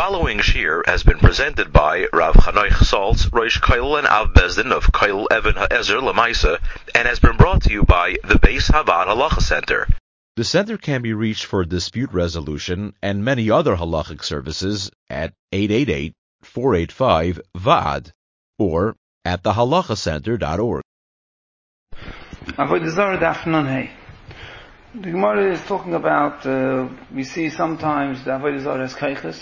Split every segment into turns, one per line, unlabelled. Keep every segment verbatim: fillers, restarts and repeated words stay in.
following shir has been presented by Rav Chanoich Saltz, Rosh Koil and Av Bezdin of Koil Even HaEzer Lamaisa, and has been brought to you by the Beis Havad Halacha Center. The center can be reached for dispute resolution and many other halachic services at eight eight eight, four eight five, V A D or at the halacha center dot org.
Avodah Zarah Daf Nun Hey. The Gemara is talking about, uh, we see sometimes the Avodah Zarah has keiches,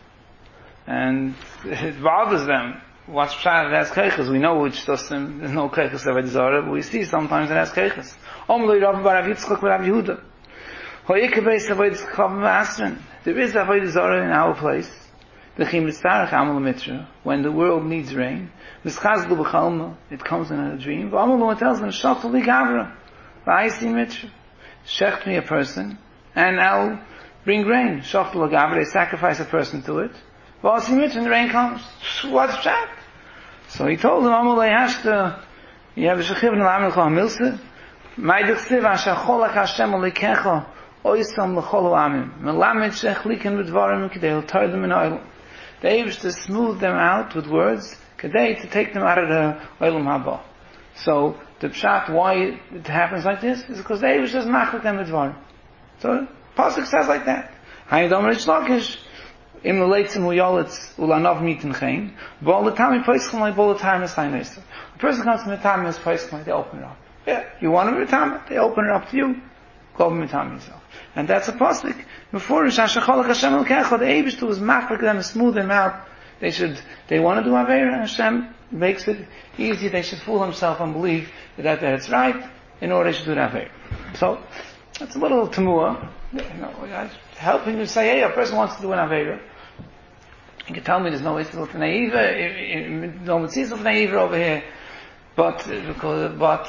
and it bothers them. What's pshat it has keiches? We know which doesn't, there's no keiches Avodah Zarah, but we see sometimes it has keiches. Omloi Rav Bar Rav Yitzchak Rav Yehuda. Hoyike beis Avodah Chav Ma'asrin. There is Avodah Zarah in our place. The Chim Mitzarech Amal Mitra. When the world needs rain, Mischazlu B'chalma, it comes in a dream. V'Amal tells them, Shachtu Li Gavra. V'Aisi Mitra. Shecht me a person, and I'll bring rain. Shachtu Li Gavra, they sacrifice a person to it. V'Aisi Mitra, and the rain comes. What's that? So he told them, Amal Hashta, you have a Shechiv N'Lamil Chol HaMilsa, Ma'idich Siv Asher Cholak Hashem Alikecha, Oisam L'Chol Amim, Melamed Shech Liken V'Dvarim K'dei L'Tar Them in Oilam. The Eibush to smooth them out with words, K'dei to take them out of the Oilam Haba. So, the pshat, why it happens like this, is because the Eibush doesn't machlik them with Dvarim. So, Pasuk says like that. Hayadom Rish Lakish, Im L'Leitzim Uyolitz Ulanov Mitin Chain, B'ol L'Tami Paischem Lai B'ol L'Tami Esai Nesa. A person comes to Mitami as Paischem Lai, they open it up. Yeah, you want to Mitami, they open it up to you. Go Mitami yourself. And that's a pasuk. Before Shashacholak Hashem L'Kecha, the Eibush was machlik them, smooth them out. They should, they want to do Aveira, Hashem makes it easy. They should fool themselves and believe that, that it's right, in order they should do the Aveira. So, that's a little tamua. You know, helping you say, hey, a person wants to do an Aveira. You can tell me there's no way to do Naiva, no Mitzvah of Naiva over here. But, because, but,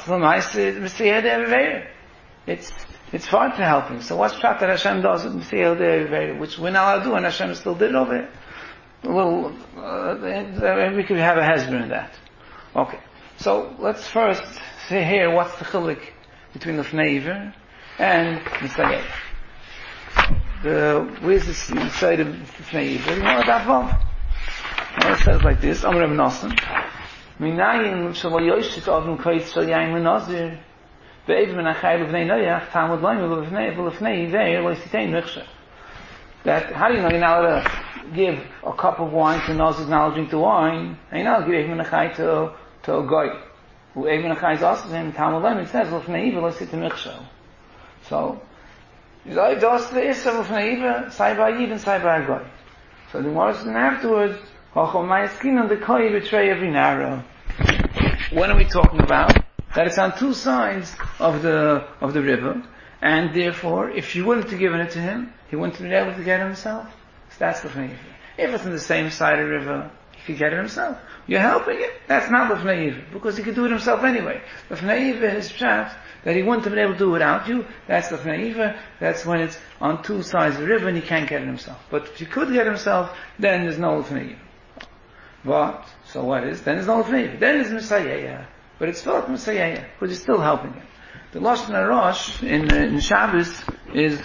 it's, it's far to help him. So what's pshat that Hashem does with Mitzvah Naiva, which we're not allowed to do, and Hashem still did it over here? A little, uh, we could have a hezbollah in that. Okay. So, let's first see here what's the chilik between the Fnei and the Tzagayah. The, where's the side of the Fnei Iver? You know what that from? Well, it says like this, Amr ibn Nassim, Minayim shalo yoshit avim koyt shal yaim l'nazir, ve'ev min achayil v'nei noyach, tamud loim v'lefnei v'lefnei ve'er lo'isitein rechsheh. That, how do you know you're not allowed to give a cup of wine to Nazir, now drink the wine, and you're not allowed to give Eivin to, to a goy. Who Eivin Achai is also saying, Talmud Lem, it says, L'fnei Iva, let's sit to Michshel. So, you know, if that's the Issa, L'fnei Iva, Sai Ba Yid and Sai Ba Goy. So the Gemara says, and afterwards, Hochom Ma'askin on the Koi betray every narrow. When are we talking about? That it's on two sides of the, of the river, and therefore, if you wouldn't have given it to him, he wouldn't have been able to get it himself. So that's L'fnei Iva. If it's on the same side of the river, he could get it himself. You're helping it. That's not L'fnei Iva, because he could do it himself anyway. L'fnei Iva is pshat that he wouldn't have been able to do without you. That's L'fnei Iva. That's when it's on two sides of the river and he can't get it himself. But if he could get it himself, then there's no L'fnei Iva. But, so what is? Then there's no L'fnei Iva. Then there's Messiah. But it's still Messiah, because he's still helping him. The Lashon HaRosh in, uh, in Shabbos is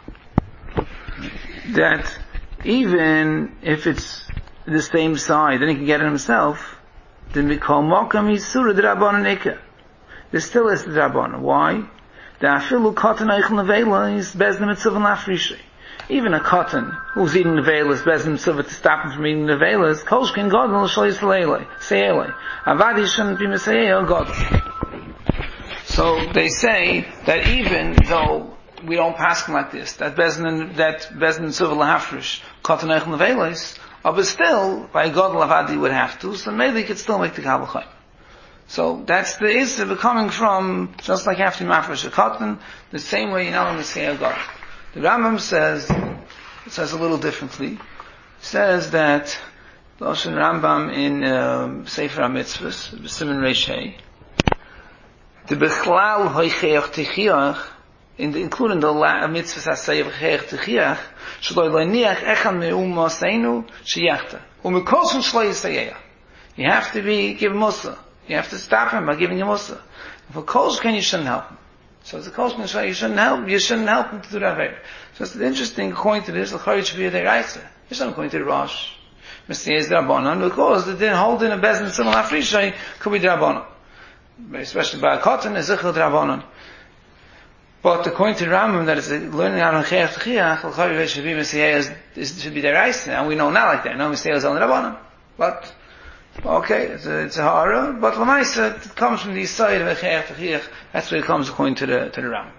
that even if it's the same side, then he can get it himself, then we call Mokam Yisura D'Rabbanan Ika. There still is the D'Rabbanan. Why? The Afilu Katan Eichel Nevela is Bezdin Mitzvah Lafrishi. Even a cotton who's eating Nevela is Bezdin Mitzvah to stop him from eating Nevela is Kolshkin Godel L'Shal Yisraeli. Se'ele. Avadi shouldn't be Messiah or God. So they say that even though we don't pass like this, that Bezdin, that Bezdin Mitzvah Lafrish, Katan Eichel Nevela is, but still, by God Lavadi would have to, so maybe he could still make the Kabbalah. So that's the Isra coming from, just like after Mafresh Cotton, the same way you know in the Seiya God. The Rambam says, it says a little differently, says that, the Lashon Rambam in um, Sefer HaMitzvahs, Siman Reish Hey, the Bechlal Hoicheach Techiach, in the, including the la, mitzvahs asay v'cheich techiach, shloi lo'niach echan me'um moseinu sheyachta. U'mekosun shloi yisayeh. You have to be, give Musa. You have to stop him by giving him Musa. If a kolshken, you shouldn't help him. So as a kolshken, you shouldn't help, you shouldn't help him to do that. So it's an interesting point to this, l'chari should be a deraisa. It's not going to the Rosh. Messiah is Drabanan, because the din holding a bezin similar Afrishay could be Drabanan. Especially by a cotton, is Zichel Drabanan. But according to Rambam, that is learning out on Chayach T'chiach, L'chayv should be Messiah is, should be their rice, and we know not like that. No, Messiah is on Drabanan. But, okay, it's a, it's a hara, but Lamaisa, it comes from the side of Chayach T'chiach, that's where it comes according to the, to the Rambam.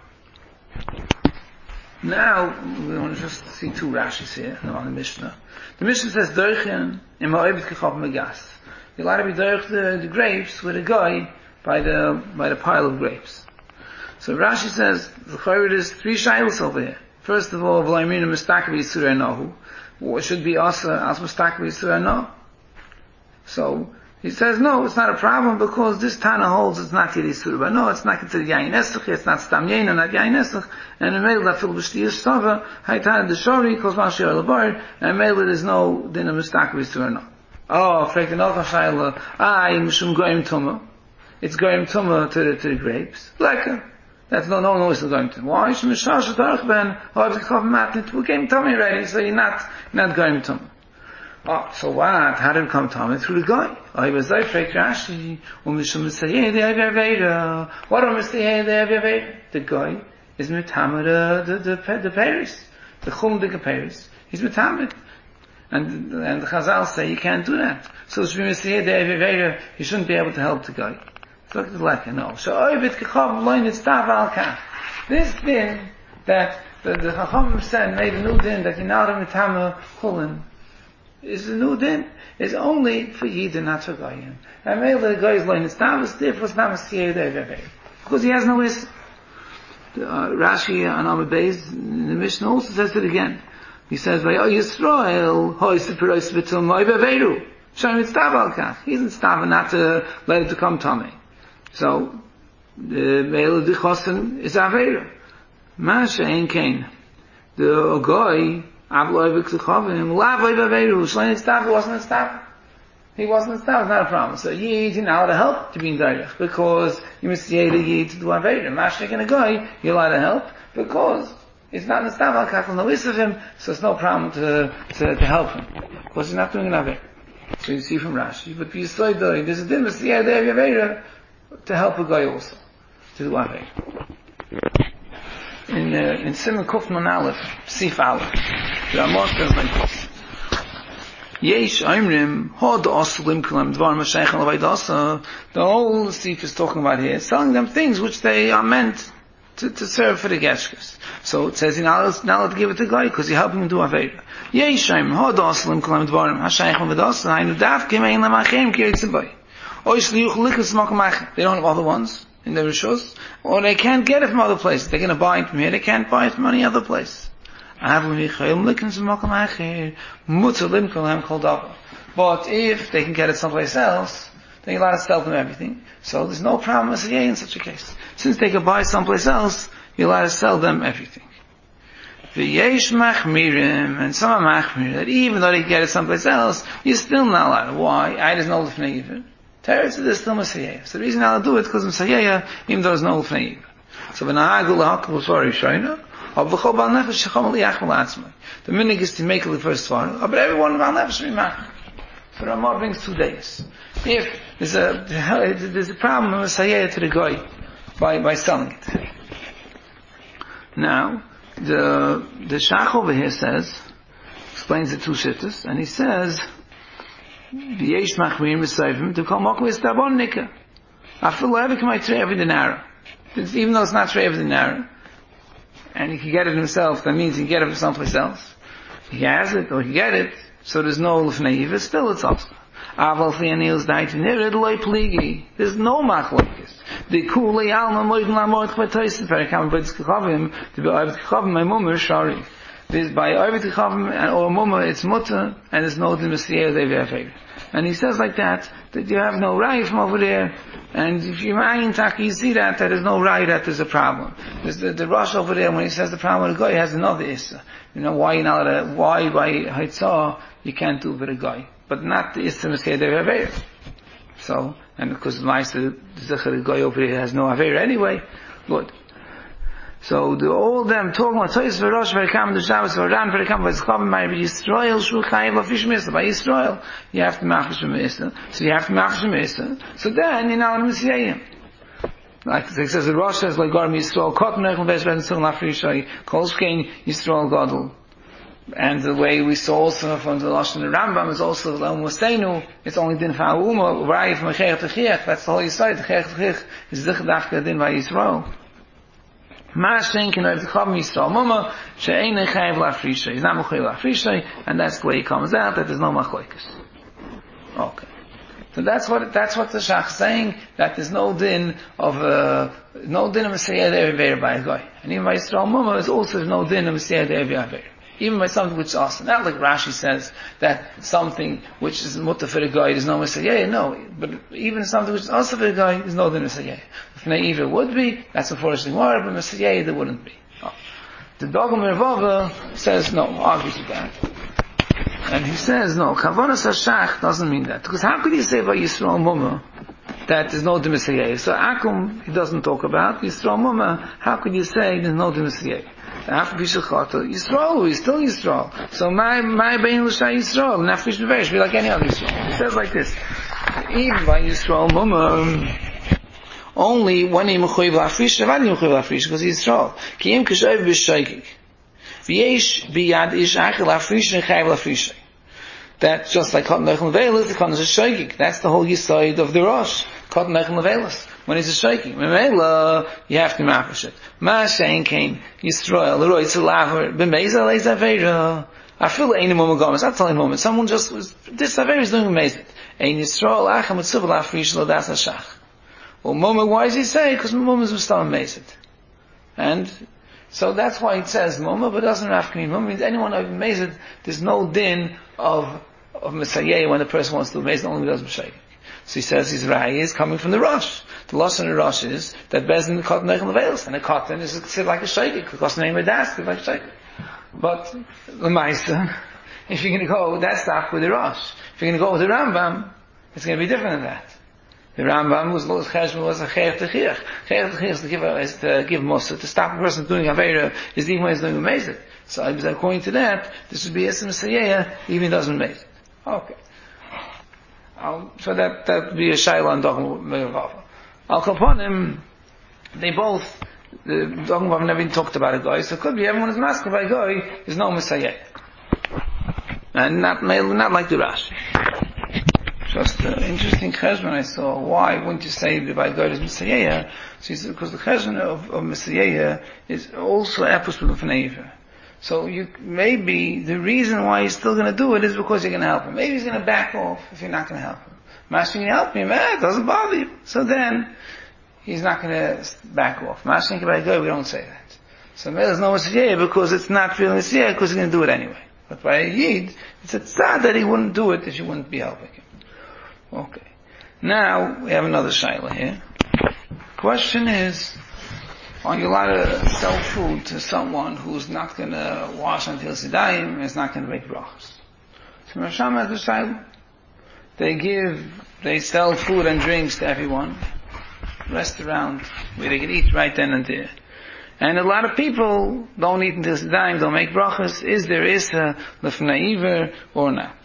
Now, we want to just see two Rashis here, on the Mishnah. The Mishnah says, Derchen, in Ma'oibit Kechov Megas. You're allowed to be derch the, the grapes with a guy by the, by the pile of grapes. So Rashi says, there's three shilos over here. First of all, V'laiminu Mistakvi Yisura Nahu. What should be Asa as Mistakvi Yisura Nahu? So, he says, no, it's not a problem because this Tana holds it's not Yedi Yisura. No, it's not considered Yain Esach, it's not Stam Yain, not Yain Esach. And in Meil, that Phil B'shtiyah Sava, Haitana Deshori, Kos Mashir Labar, and in Meil, there's no Din of Mistakvi Yisura Nahu. Oh, Frek the Nocha Shaila, ah, Mishum Goyim Tumah. It's Goyim Tumah to the, to the grapes. Like That's no, no, no, it's not going to. Why? It's Mishash Darch Ben, Hobbs Kov Matnit, we came tummy already, so you're not, not going to. Oh, so what? How did it come tummy? Through the guy. I was like, Frek Rashi, um, Mishum Mitzayeh, the Avaveda. What are Mitzayeh, the Avaveda? The guy is Mitamid, the, the, the, the Paris. The Chum de Paris. He's Mitamid. And, and the Chazal say you can't do that. So it's Mitzayeh, the Avaveda, you shouldn't be able to help the guy. Look at the letter, no. So, Oibit Kechov Loin is Tav Al Kaf. This din that the, the Chacham said made a new din that you're not a Mitama Chulin is a new din. Is only for Yidin, not for Goyim. And maybe the Goyim Loin is Tav is different from Namasiyah because he has no is. Uh, Rashi on Amud Beis in the Mishnah also says it again. He says, Vayo Yisrael Hois Pirois Vitum Moibeveru. Showing it's Tav Al Kaf. He isn't Tav not to let it to come to me. So, the Meil of the Chosen is Aveira. Masha Ein Kain. The Ogoy, Avloi V'Ksuchovim, Lavoi V'Aveiru, Shlein Itztav, he wasn't Itztav. He wasn't Itztav, it's not a problem. So, Yid, you're not allowed to help to be in Derech, because you must say the Yid to do Aveira. Masha Ein Ogoy, you're allowed to help, because it's not Itztav, I'll cut on the list of him, so it's no problem to, to, to help him. Because he's not doing an Aveira. So you see from Rashi, but you say, there's a difference, yeah, there, Aveira, to help a guy also to do Avei. In uh, in Simon Kufman Aleph, Sif Aleph, the Ramah says like this: Yesh Aimrim Hod Aslim Kulam Dvar Mashaych Alavay Dasa. The whole Sif is talking about here, selling them things which they are meant to, to serve for the Geshkas. So it says you're not allowed to give it to the guy because you're helping him do Avei. Yesh Aimrim Hod Aslim Kulam Dvar Mashaych Alavay Dasa. I know Dav Kimein Lamachem Kiritzibay. They don't have other ones in their rishos, or they can't get it from other places. They're going to buy it from here, they can't buy it from any other place. But if they can get it someplace else, then you're allowed to sell them everything. So there's no problem with Yeh in such a case. Since they can buy someplace else, you're allowed to sell them everything. V'yesh machmirim, and some are machmir, that even though they can get it someplace else, you're still not allowed. Why? I just know the fnei. Teretz is still Masayeh. So the reason I'll do it is because Masayeh, even though there's no Lefnei. So when I go lahakal sorry Shaina, I'll v'chol bal nefesh shechom liyach malatzmai. The minig is to make it the first one, but everyone bal nefesh mimach. So Ramah brings two days. If there's a there's a problem with Masayeh to the guy by by selling it. Now the the Shach over here says explains the two shittas, and he says. Yesh machmirim v'seivim to call mokma is tabon nika. After levi can I trade every dinara. Even though it's not trade every dinara, and he can get it himself, that means he can get it from someplace else. He has it, or he get it, so there's no lefnei, still it's also. Aval fianils died in here, loy pligi. There's no machlokes. The kulei alma moiden lamort chvatoysen, perikam b'etz kechavim, to be oivet kechavim, my mummer shari. This by oivet kechavim, or mummer, it's mutter, and there's no dimasiyer, they have favor. And he says like that, that you have no right from over there, and if you're ayin taki, you see that, that there's no right, that there's a problem. There's the, the Rosh over there, when he says the problem with a guy, he has another issa. You know, why you're not allowed to, why by Haitzah, you can't do it with a guy. But not the issa miskei de Aveir. So, and because the Meister, the Zechar guy over here has no Aveir anyway, good. So the all them talking about Toys for Rosh Verikam the Shabbos for Ran Verikam was coming by Yisrael Shul Chayiv Afish Misa by Yisrael. You have to Mafish Misa. So you have to Mafish Misa. So then you're now in Messiah. Like it says the Rosh says like Garm Yisrael Kot Nechel Vesh Ben Sil Nafrishay Kol Shkein Yisrael Gadol. And the way we saw also from the Lashon the Rambam is also L'Om Mosteinu. It's only din Fa'uma Rai from Chayach to Chayach. That's the whole Yisrael. Chayach to Chayach is Zich Dafka din by Yisrael. Ma'ashen can have the Chav Yisrael Mama she'ein chayav la'afrishay. He's not mechuyev la'afrishay, and that's the way it comes out that there's no machlokes. Okay, so that's what that's what the Shach is saying, that there's no din of uh, no din of Messiah De'er by a guy, and even by Yisrael Mama is also no din of Messiah De'er. Even by something which is awesome. Not like Rashi says that something which is mutter for a guy is no Messiah. No, but even something which is also for a guy is no din Messiah. If Neiva would be, that's a forest more, but Messiah there wouldn't be. Oh. The Dogam Mervava says no, argues with that. And he says no, Kavanas Hashach doesn't mean that. Because how could you say by Yisrael Mumma that there's no din Messiah? So Akum he doesn't talk about Yisrael Mumma. How could you say there's no din Messiah? After Yisrael is still Yisrael. So my my bein l'shay Yisrael, nafresh bevesh, be like any other Yisrael. It says like this: even by Yisrael Mumma, only when he mechuyev la'afrish, when he mechuyev la'afrish, because he's Yisrael. Ki im kishav b'shaykik, v'yesh biyad ish achel la'afrish and chayav la'afrish. That's just like Cotton Nechel Nevelis, the Cotton is a shaykik. That's the whole Yisrael of the Rosh. Cotton Nechel Nevelis. When he's a shaykik. Memela, you have to mafish it. Ma'ashen came Yisrael, the Roitz Laver, b'meza leis Aveira. I feel the Einim Momogamas. I'm telling moment. Someone just was, this Aveira is doing amazing. Ein Yisrael, Acham, Tziv, La'afrish, L'das Hashach. Well, Moma, why does he say? Because Momas was still amazing. And, so that's why it says Moma, but it doesn't have to mean Moma. It means anyone who amazed, there's no din of, of Messiah when the person wants to amazed, only does Messiah. So he says his Rai is coming from the Rosh. The loss in the Rosh is that Bezin cotton Nechel Nevelis, and a cotton is considered like a shaykik, because the name of das is like a shaykik. But the Meister, if you're going to go that stuff with the Rosh, if you're going to go with the Rambam, it's going to be different than that. The Rambam was Los Cheshbon was a Chayach Techiach. Chayach Techiach is to give is to give Musa, to stop a person doing Aveira, is even when he's doing amazing. So according to that, this would be Esem Messiah, even doesn't make it. Okay. I'll, so that that would be a Shaila and Dogma Mervava. Al Kaponim, they both, the Dogma have never been talked about a guy, so it could be everyone is masked by a guy, is no Messiah. And not, not like the Rashi. Just an interesting cheshbon I saw. Why wouldn't you say by God is Messiah? So he said, because the cheshbon of, of Messiah is also apples with the Fneiva. So you, maybe the reason why he's still going to do it is because you're going to help him. Maybe he's going to back off if you're not going to help him. Master, you help me, man, it doesn't bother you. So then, he's not going to back off. Master, by God, we don't say that. So there's no Messiah because it's not really Messiah because he's going to do it anyway. But by a Yid, it's a tzad that he wouldn't do it if you wouldn't be helping him. Okay. Now, we have another shaila here. Question is, are you allowed to sell food to someone who's not going to wash until Sidayim and is not going to make brachas? So Rasham has the shaila. They give, they sell food and drinks to everyone. Restaurant, where they can eat right then and there. And a lot of people don't eat until Sidayim, don't make brachas. Is there Issa, Lefnei Iver, or not?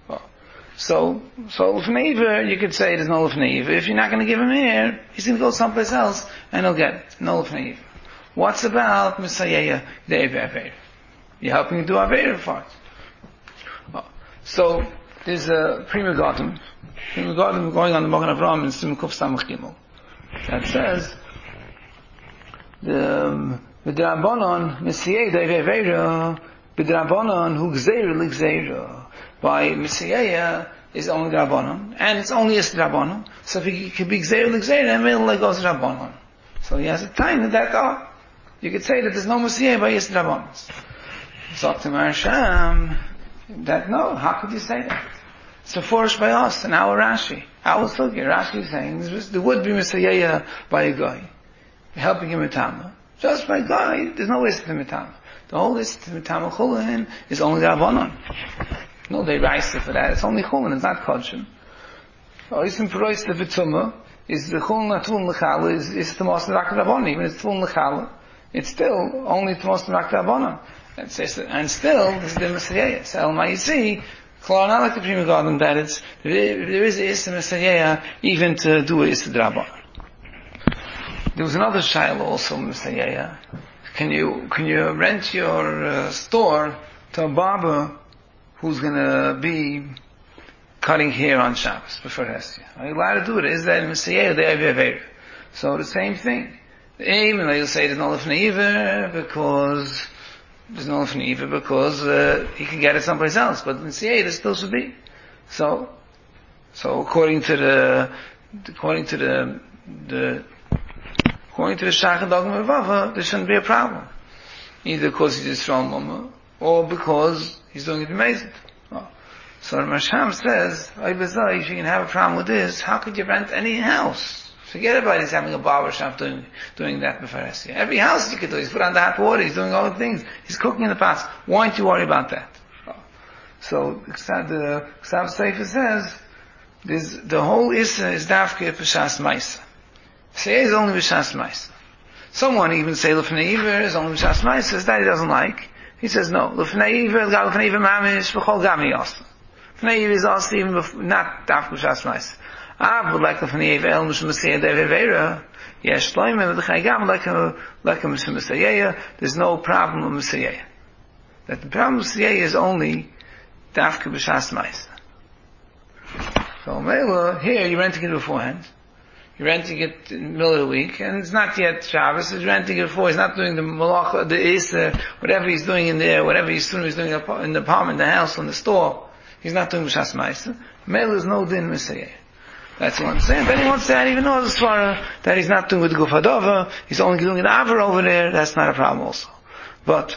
So, so Lefnei Iver, you could say there's no Lefnei Iver. If you're not going to give him here, he's going to go someplace else, and he'll get it. No Lefnei Iver. What's about Messiah De'er Aveir? You're helping to do Aveir for it. So, there's a Prima Godim. Prima Godim going on the Mogan Avram in Simukov Samach Gimel. That says, the B'drabanon, Messiah De'er Aveir, B'drabanon hu Gzeir l'Gzeir. By Messiah is only Rabbanon, and it's only Yis Rabbanon. So if he could be Gzeir l'Gzeir, then it goes Rabbanon. So he has a time that, oh, you could say that there's no Messiah by Yis Rabbanon. So to Marsham, that no, how could you say that? It's a force by us, in our Rashi. Our Sugi, Rashi is saying, there would be Messiah by a guy, helping him with Tama. Just by a guy, there's no Yis Mitama. The whole Yis Mitama Chulin is only Rabbanon. No, they rise for that. It's only chulin, it's not kodshim. Oisim Perois the Vitzuma is the chulin atun l'chala is, is the most of the Rabbanon. Even it's tefillin l'chala, it's still only Tmos Rak Rabbanon. And still, this is the Messiah. So, Elmayisi, Klal, not like the Prima Garden, that it's, there is a Issa Messiah even to do a Issa Rabbanon. There was another Shaila also, Messiah. Can you, can you rent your uh, store to a barber who's gonna be cutting hair on Shabbos before Hestia? Are you allowed to do it? Is that Messiah or the Evi? So the same thing. The aim, and they'll say there's no Lefnei Iver because there's no Lefnei Iver because uh, he can get it someplace else. But in C A there still should be. So, so according to the, according to the, the, according to the Shach Dogma of Vava, there shouldn't be a problem. Either because he's a strong mama, or because he's doing it amazing. So the Masham says, if you can have a problem with this, how could you rent any house? Forget about he's having a barber shop doing, doing that before Hestia. Every house you could do, he's put on the hot water, he's doing all the things, he's cooking in the pots. Why don't you worry about that? So, the Ksav Sefer says, there's, the whole Issa is Dafke Peshas Maisa. Say is only Peshas Maisa. Someone even say Lefnei Iver is only Peshas Maisa, that he doesn't like. He says, no, Lefnei Iver, Lefnei Iver Mamish, V'chol Gami Yasa. Lefnei Iver is also even before, not Dafke Peshas Maisa. Ah, but like the Lefnei Iver, El Mishum Messiah Devevera, yes, Shloimeh, the Chaygam, like a, like a Mishum Messiah, there's no problem with Messiah. That the problem with Messiah is only Dafke B'Shas Maisa. So, Mela, here, you're renting it beforehand. You're renting it in the middle of the week, and it's not yet Shabbos, he's renting it before, he's not doing the malach, the Issa, whatever he's doing in there, whatever he's doing, he's doing in the apartment, the house, in the store, he's not doing B'Shas Maisa. Mela is no din Messiah. That's what I'm saying. Then he wants to say, I don't even know the Svara, that he's not doing with the Gufadova, he's only doing an Avar over there, that's not a problem also. But,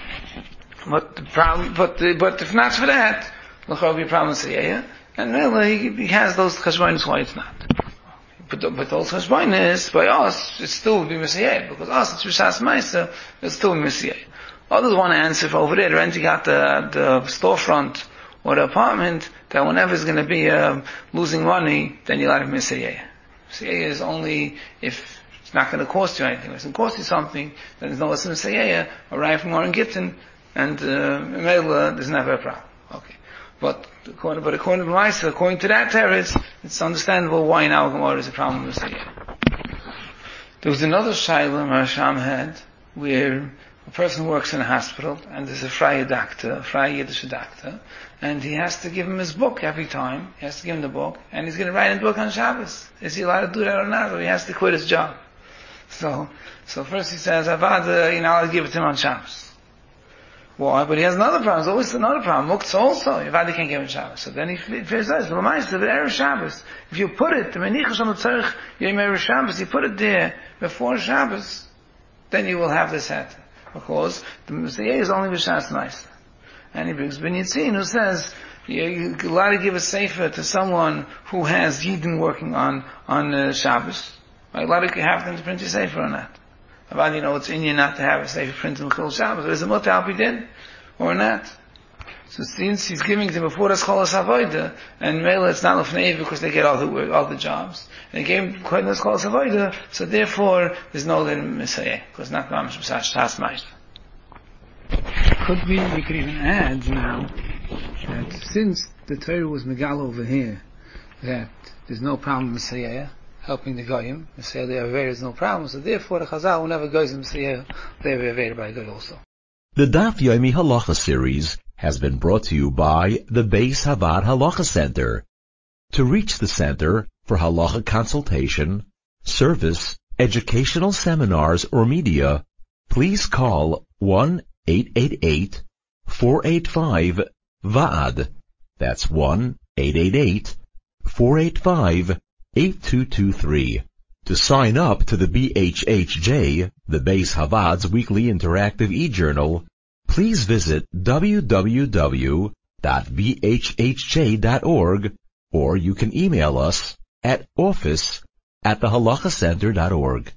but the problem, but, the, but if not for that, there'll be a problem with Siyah, and really, he, he has those cheshbonis why it's not. But, but those cheshbonis, by us, it still would be Messiah, because us, it's Rishas Maisa, it's still Messiah. Others want to answer for over there, renting out the, the storefront, or the apartment, that whenever it's going to be uh, losing money, then you'll have Messiah. Messiah is only if it's not going to cost you anything. If it's going to cost you something, then there's no less Messiah, arrive from Oren Gittin, and uh, there's never a problem. Okay. But according, but according to Maisa, according to that teretz, it's understandable why now Gemara is a problem with Messiah. There was another Shaila Marasham had, where a person works in a hospital, and there's a Freie doctor, a Freie Yiddish doctor, and he has to give him his book every time. He has to give him the book, and he's going to write in the book on Shabbos. Is he allowed to do that or not? Or he has to quit his job. So, so first he says, Avad, you know, I'll give it to him on Shabbos. Why? But he has another problem. There's always another problem. Muktzah also. Avad can't give him Shabbos. So then he says, Erev Shabbos. If you put it, the Menichas on the Tzarech, Yom Erev Shabbos, you put it there before Shabbos, then you will have this hat. Because the Messiah is only B'Shas Maisa. And he brings Ben Yitzin, who says, you're allowed to give a sefer to someone who has Yidden working on, on uh, Shabbos. Are you allowed to have them to print your sefer or not? About, you know, it's in you not to have a sefer printed in Chil Shabbos. Is it mutter al did or not? So since he's giving them before the Scholas Avoida, and Mela it's not Lefnei because they get all the, all the jobs, and he gave quite the Scholas Avoida, so therefore there's no then Messiah, because not Mamish B'Shas Maisa.
Could be, we could even add now, that since the Torah was Megal over here, that there's no problem with Messiah, helping the Goyim, Messiah the Aveir is no problem, so therefore the Chazal, whenever goes in Messiah, they have Aveir by Goy also.
The Daf Yomi Halacha series has been brought to you by the Beis Havad Halacha Center. To reach the center for halacha consultation, service, educational seminars, or media, please call one eight eight eight, four eight five, V A D. That's one eight eight eight, four eight five, eight two two three. To sign up to the B H H J, the Beis Havad's weekly interactive e-journal, please visit w w w dot b h h j dot org, or you can email us at office at the halacha center dot org.